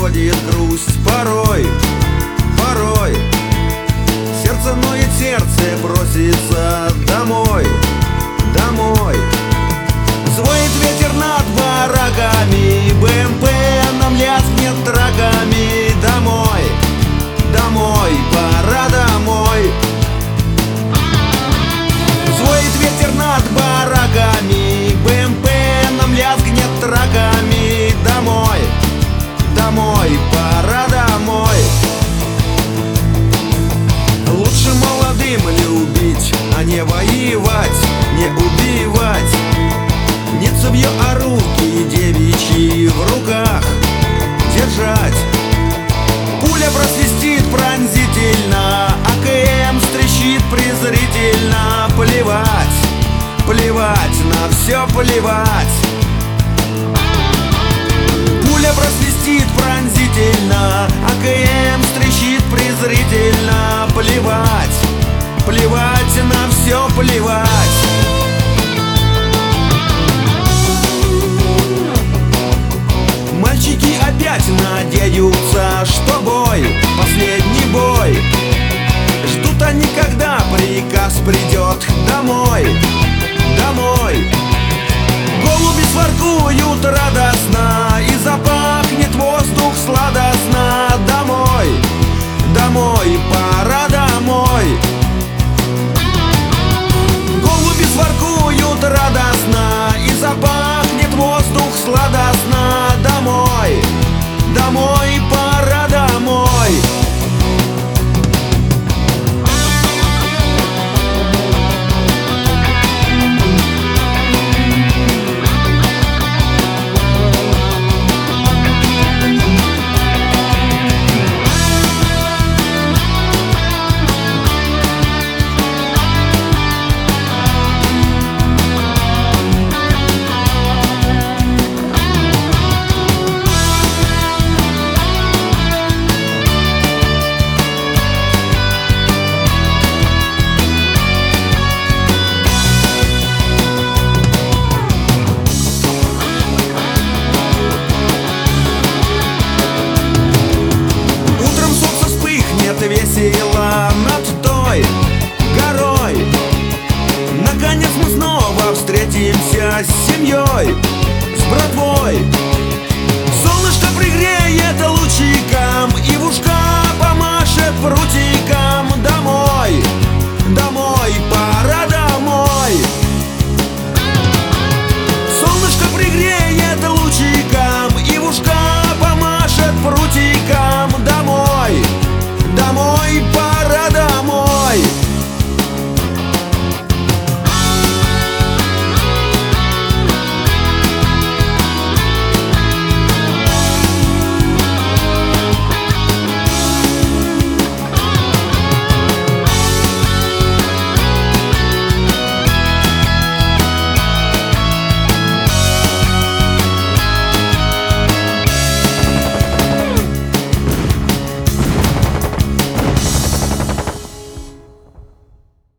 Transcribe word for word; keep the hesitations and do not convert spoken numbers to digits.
приходит грусть порой, порой. Сердце ноет, сердце просится домой, домой. Звонит ветер над бараками, БМП нам лязгнет драками. Домой, домой, пора домой. Звонит ветер над бараками, БМП нам лязгнет драками. Домой, домой, пора домой. Лучше молодым любить, а не воевать, не убивать. Не цевьё, а руки девичьи в руках держать. Пуля просвистит пронзительно, АКМ стрещит презрительно. Плевать, плевать, на все плевать. Пуля просвистит пронзительно, АКМ стрещит презрительно. Плевать, плевать, на все плевать.